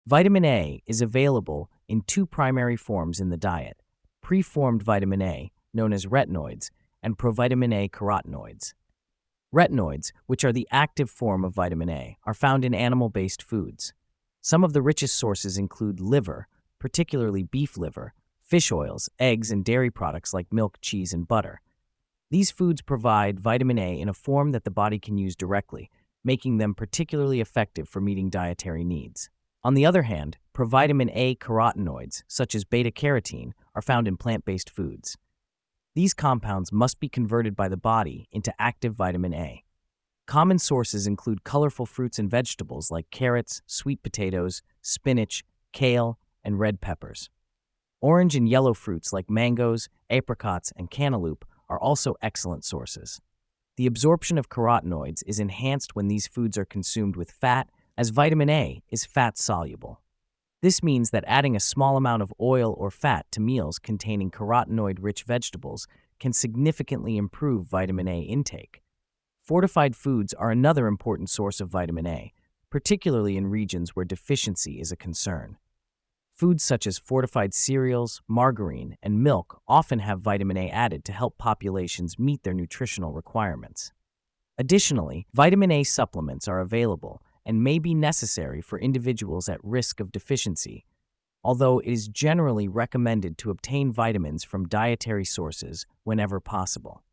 Vitamin A is available in two primary forms in the diet: preformed vitamin A, known as retinoids, and provitamin A carotenoids. Retinoids, which are the active form of vitamin A, are found in animal-based foods. Some of the richest sources include liver, particularly beef liver, fish oils, eggs, and dairy products like milk, cheese, and butter. These foods provide vitamin A in a form that the body can use directly, making them particularly effective for meeting dietary needs. On the other hand, provitamin A carotenoids, such as beta-carotene, are found in plant-based foods. These compounds must be converted by the body into active vitamin A. Common sources include colorful fruits and vegetables like carrots, sweet potatoes, spinach, kale, and red peppers. Orange and yellow fruits like mangoes, apricots, and cantaloupe are also excellent sources. The absorption of carotenoids is enhanced when these foods are consumed with fat, as vitamin A is fat-soluble. This means that adding a small amount of oil or fat to meals containing carotenoid-rich vegetables can significantly improve vitamin A intake. Fortified foods are another important source of vitamin A, particularly in regions where deficiency is a concern. Foods such as fortified cereals, margarine, and milk often have vitamin A added to help populations meet their nutritional requirements. Additionally, vitamin A supplements are available and may be necessary for individuals at risk of deficiency, although it is generally recommended to obtain vitamins from dietary sources whenever possible.